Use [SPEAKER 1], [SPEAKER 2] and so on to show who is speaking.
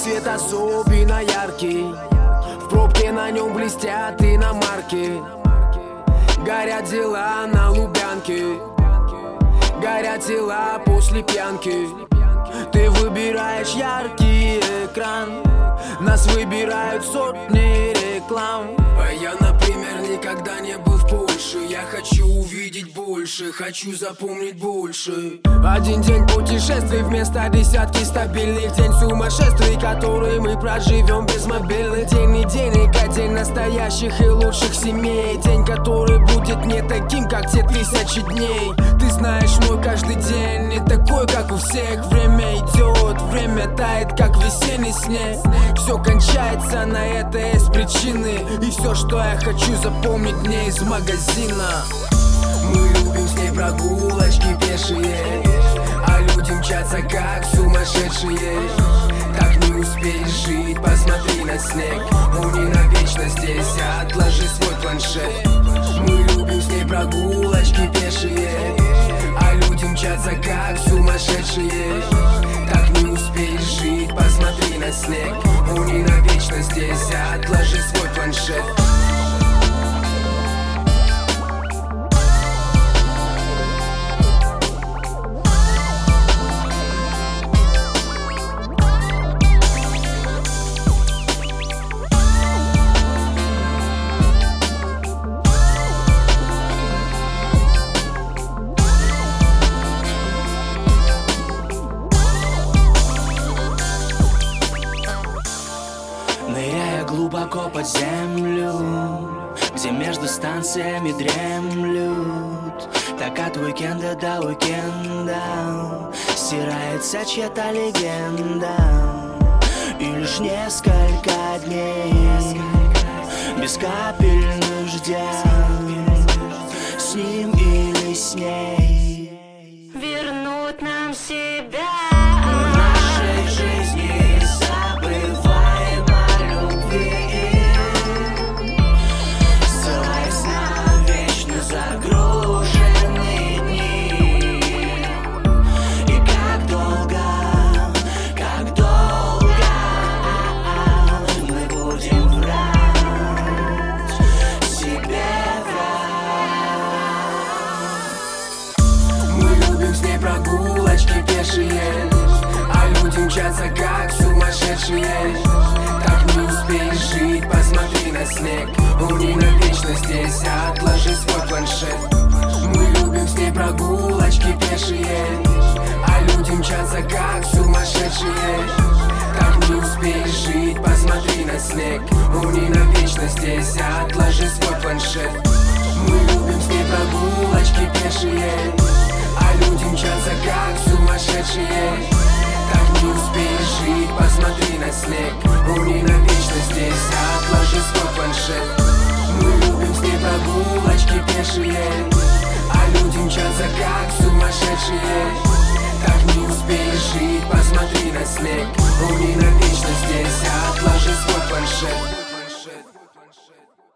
[SPEAKER 1] свет особенно яркий, в пробке на нем блестят иномарки. Горят дела на Лубянке, горят тела после пьянки. Ты выбираешь яркий экран, нас выбирают сотни реклам. А я, например, никогда не был в Польше. Я хочу увидеть больше, хочу запомнить больше. Один день путешествий вместо десятки стабильных. День сумасшествий, который мы проживем без мобильных. День не денег, а день настоящих и лучших семей. День, который будет не таким, как те 1000 дней. Ты знаешь, мой каждый день не такой, как у всех. Время идет, время тает, как весенний снег. Все кончается, на это есть причины. И все, что я хочу запомнить, не из магазина. Мы любим с ней прогулочки пешие, а люди мчатся как сумасшедшие. Так не успеешь жить, посмотри на снег. Он не навечно здесь, отложи свой планшет. Мы любим с ней прогулочки пешие, а люди мчатся как сумасшедшие. Так не успеешь жить, посмотри на снег. Он не навечно здесь, отложи свой планшет.
[SPEAKER 2] Ныряя глубоко под землю, где между станциями дремлют. Так от уикенда до уикенда стирается чья-то легенда. И лишь несколько дней без капель дождя, с ним или с ней
[SPEAKER 3] вернут нам себя.
[SPEAKER 2] В нашей жизни забываем о любви, ссылаясь на вечно загруженные дни. И как долго мы будем врать себе,
[SPEAKER 1] Мы любим с ней прогулочки пешие, а люди мчатся как сумасшедшие. Так не успеешь жить, посмотри на снег. Он не навечно здесь, отложи свой планшет. Мы любим с ней прогулочки пешие, а люди мчатся как сумасшедшие. Так не успеешь жить, посмотри на снег. Он не навечно здесь, отложи свой планшет. Мы любим с ней прогулочки пешие, а люди мчатся как сумасшедшие. Так не успеешь жить, посмотри на снег. Он не навечно здесь, отложи свой планшет. Мы любим с ней прогулочки пешие, а люди мчатся как сумасшедшие. Так не успеешь жить, посмотри на снег. Он не навечно здесь, отложи свой планшет.